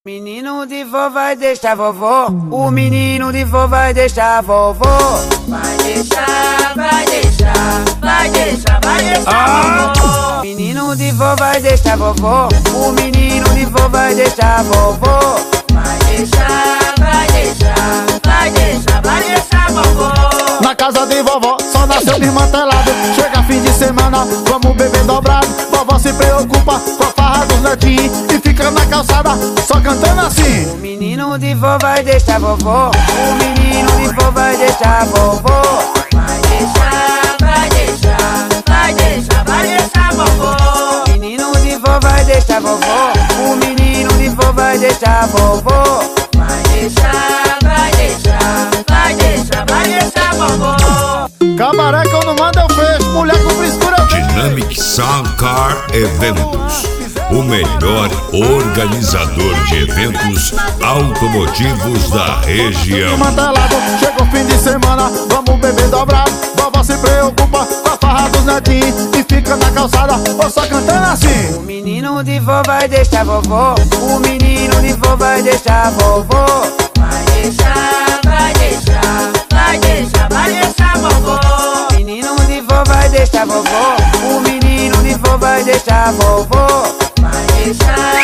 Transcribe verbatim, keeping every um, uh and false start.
Menino de vó vai deixar vovó, o menino de vó vai deixar vovó. Vai deixar, vai deixar, vai deixar, vai deixar Ah! vovó. Menino de vó vai deixar vovó, o menino de vó vai deixar vovó. Vai deixar, vai deixar, vai deixar, vai deixar vovó. Na casa de vovó só nasceu desmantelado. Chega fim de semana, vamos beber dobrado. Vovó se preocupa com a farra dos netinhos e fica na calçada só cantando assim. O menino de vó vai deixar vovó, o menino de vó vai deixar vovó. Vai deixar, vai deixar, vai deixar, vai deixar vovó. Menino de vó vai deixar vovó, o menino de vó vai deixar vovó. Vai deixar, vai deixar, vai deixar, vai deixar vovó. Cabaré que eu não mando eu fecho, mulher com frescura eu deixo. Dynamic Sound Car Eventos, o melhor organizador de eventos automotivos da região. Desmantelado, chega o fim de semana, vamos beber dobrado. Vovó se preocupa com a farra dos netinhos e fica na calçada ou só cantando assim. O menino de vó vai deixar vovó, o menino de vó vai deixar vovó. Vai deixar, vai deixar, vai deixar, vai deixar vovó. Menino de vó vai deixar vovó, o menino de vó vai deixar vovó. Vai deixar,